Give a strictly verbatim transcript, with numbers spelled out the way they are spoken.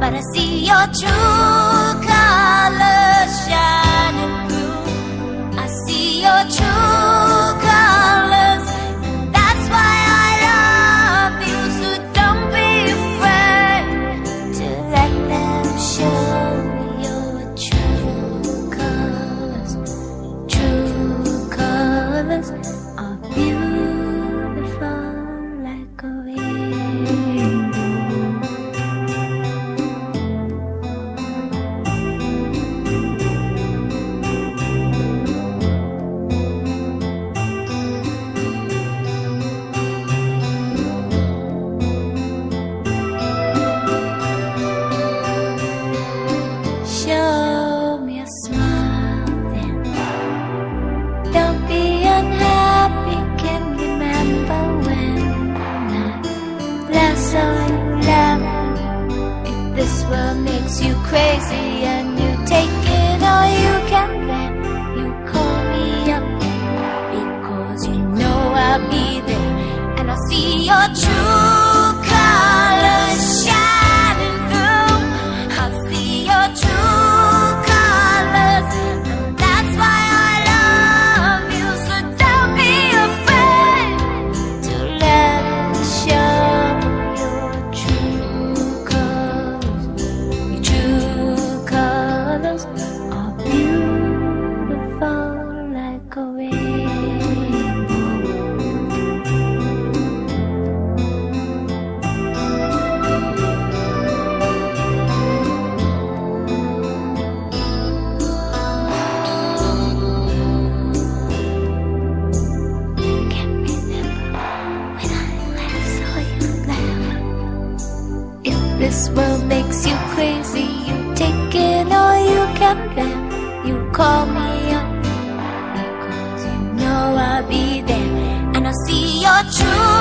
but I see your true colors shining through. I see your true colors, that's why I love you. So don't be afraid to let them show your true colors. True colors are beautiful like a rainbow. Show me a smile then. Don't be unhappy. Can remember when I last saw you laughing. If this world makes you crazy and you take it all you can, then you call me up, because you know I'll be there. And I'll see your true colors shining through. I'll see your true colors, and that's why I love you. So don't be afraid to let it show your true colors. Your true colors are beautiful like a rainbow. Can remember when I last saw you laugh. If this world makes you crazy, you take it all you can bear. You call me up, because you know I'll be there. And I'll see your true